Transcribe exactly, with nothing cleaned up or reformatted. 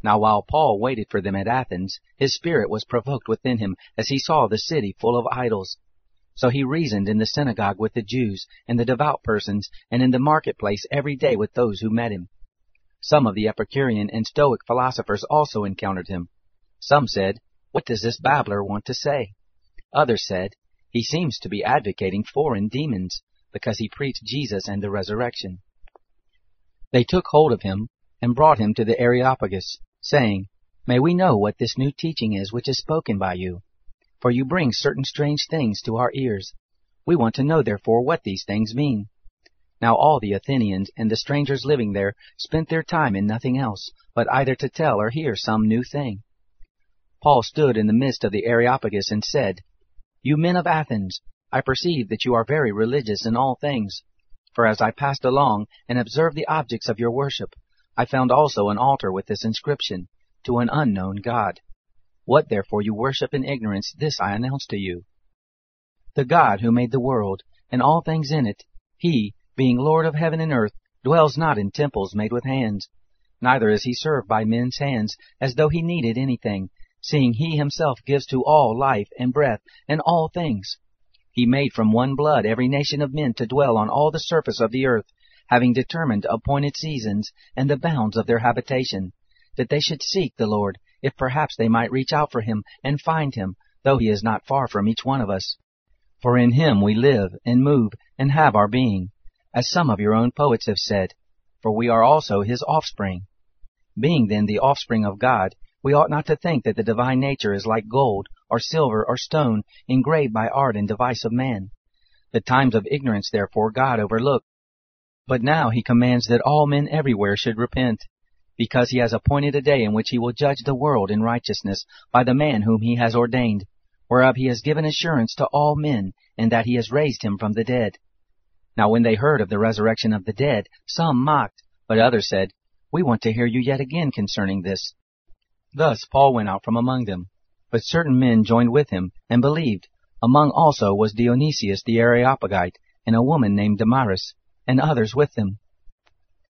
Now while Paul waited for them at Athens, his spirit was provoked within him as he saw the city full of idols. So he reasoned in the synagogue with the Jews and the devout persons, and in the marketplace every day with those who met him. Some of the Epicurean and Stoic philosophers also encountered him. Some said, "What does this babbler want to say?" Others said, "He seems to be advocating foreign demons, because he preached Jesus and the resurrection." They took hold of him and brought him to the Areopagus, saying, "May we know what this new teaching is which is spoken by you? For you bring certain strange things to our ears. We want to know therefore what these things mean." Now all the Athenians and the strangers living there spent their time in nothing else, but either to tell or hear some new thing. Paul stood in the midst of the Areopagus and said, "You men of Athens, I perceive that you are very religious in all things. For as I passed along and observed the objects of your worship, I found also an altar with this inscription, To an unknown God. What therefore you worship in ignorance, this I announce to you. The God who made the world, and all things in it, he, being Lord of heaven and earth, dwells not in temples made with hands, neither is he served by men's hands, as though he needed anything, seeing he himself gives to all life and breath and all things. He made from one blood every nation of men to dwell on all the surface of the earth, having determined appointed seasons and the bounds of their habitation, that they should seek the Lord, if perhaps they might reach out for him and find him, though he is not far from each one of us. For in him we live and move and have our being, as some of your own poets have said, for we are also his offspring. Being then the offspring of God, we ought not to think that the divine nature is like gold, or silver, or stone, engraved by art and device of man. The times of ignorance therefore God overlooked. But now he commands that all men everywhere should repent, because he has appointed a day in which he will judge the world in righteousness by the man whom he has ordained, whereof he has given assurance to all men, and that he has raised him from the dead. Now when they heard of the resurrection of the dead, some mocked, but others said, We want to hear you yet again concerning this. Thus Paul went out from among them. But certain men joined with him, and believed. Among also was Dionysius the Areopagite, and a woman named Damaris, and others with them.